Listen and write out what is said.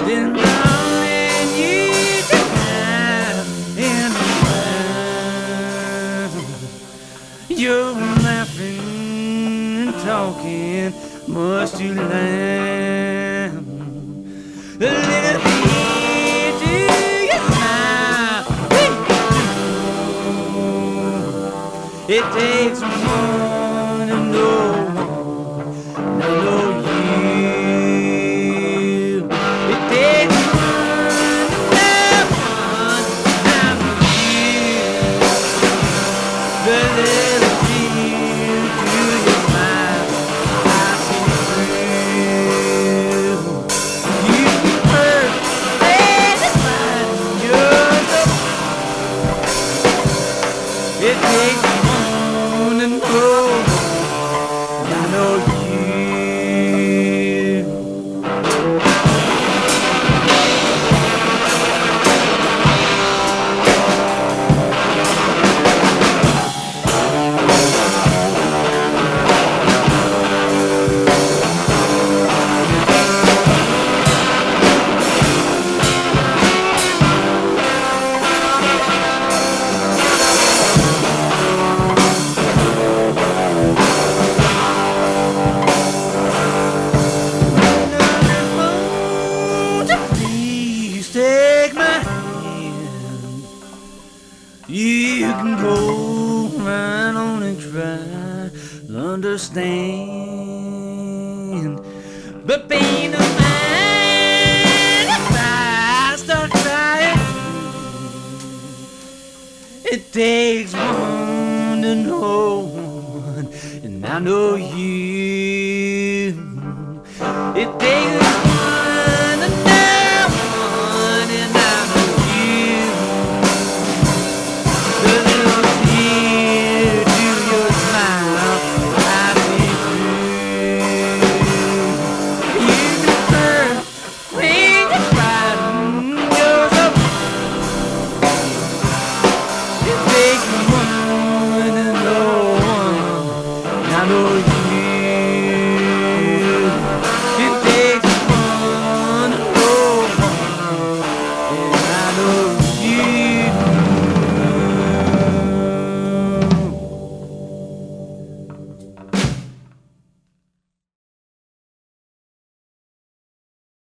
Been loving you tonight and around. You're laughing and talking much too loud. A little bit to your smile. It takes one to know one, to know you. It takes one to love one, I'm you. The little tear to your smile, I see through. You hurt, and it's fine, you're so. It takes one to know, and I know you. Please take my hand. You can go right on and try to understand, but pain of mine, if I start crying, it takes one to know one, and I know you. It takes